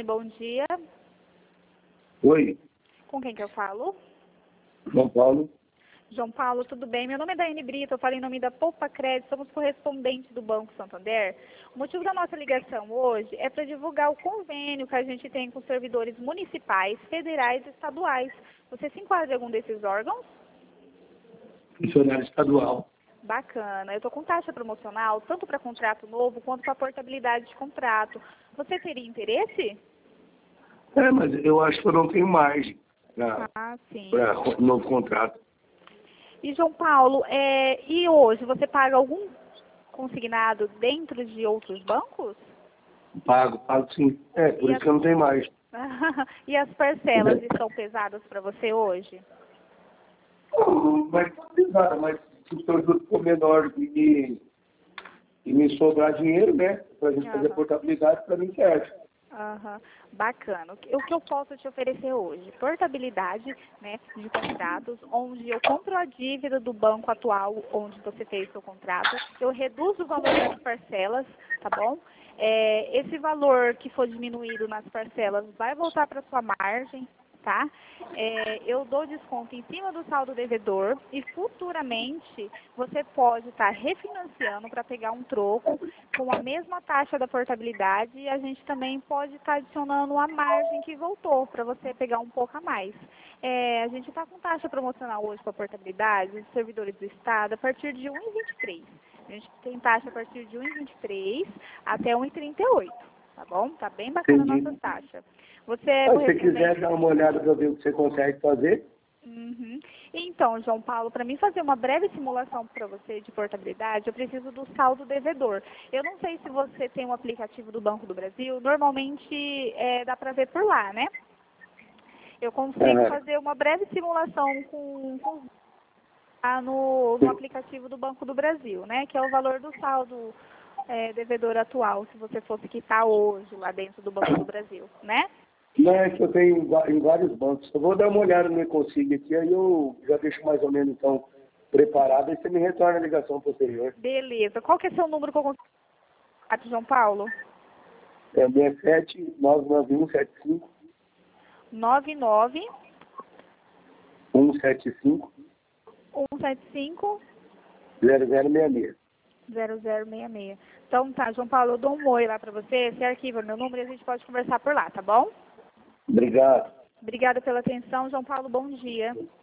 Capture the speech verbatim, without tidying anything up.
bom dia. Oi, Com quem que eu falo? João Paulo. João Paulo, tudo bem? Meu nome é Daiane Brito, eu falo em nome da Poupa Crédito, somos correspondentes do Banco Santander. O motivo da nossa ligação hoje é para divulgar o convênio que a gente tem com servidores municipais, federais e estaduais. Você se enquadra em algum desses órgãos? Funcionário estadual. Bacana. Eu estou com taxa promocional, tanto para contrato novo quanto para portabilidade de contrato. Você teria interesse? É, mas eu acho que eu não tenho margem para Ah, sim. novo contrato. E, João Paulo, é, e hoje você paga algum consignado dentro de outros bancos? Pago, pago sim. É, por E isso as, que eu não tenho margem. e as parcelas estão pesadas para você hoje? Não vai ficar pesado, mas se o produto for menor e, e me sobrar dinheiro, né, para a gente fazer Aham. portabilidade, para mim serve. Aham, bacana. O que o que eu posso te oferecer hoje? Portabilidade, né, de contratos, onde eu compro a dívida do banco atual onde você fez seu contrato, eu reduzo o valor das parcelas, tá bom? É, esse valor que for diminuído nas parcelas vai voltar para sua margem, tá? É, eu dou desconto em cima do saldo devedor e futuramente você pode estar refinanciando para pegar um troco com a mesma taxa da portabilidade e a gente também pode estar adicionando a margem que voltou para você pegar um pouco a mais. É, a gente está com taxa promocional hoje para portabilidade dos servidores do Estado a partir de um vírgula vinte e três. A gente tem taxa a partir de um vírgula vinte e três até um vírgula trinta e oito, tá bom? Tá bem bacana a Entendi. nossa taxa. Você é Mas se você correspondente? quiser dar uma olhada para ver o que você consegue fazer, Uhum. Então, João Paulo, para mim fazer uma breve simulação para você de portabilidade, eu preciso do saldo devedor. Eu não sei se você tem um aplicativo do Banco do Brasil, normalmente é, dá para ver por lá, né? Eu consigo aham, fazer uma breve simulação com, com ah, no, no aplicativo do Banco do Brasil, né? Que é o valor do saldo é, devedor atual, se você fosse quitar hoje lá dentro do Banco do Brasil, né? não é que eu tenho em va- em vários bancos. Eu vou dar uma olhada no e-consigo aqui, aí eu já deixo mais ou menos então preparado, aí você me retorna a ligação posterior. Beleza. Qual que é seu número que eu consigo, João Paulo? É seis sete nove nove um sete cinco nove nove um sete cinco um sete cinco zero zero seis seis. zero zero seis seis. Então tá, João Paulo, eu dou um oi lá pra você, você arquiva meu número e a gente pode conversar por lá, tá bom? Obrigado. Obrigada pela atenção, João Paulo, bom dia.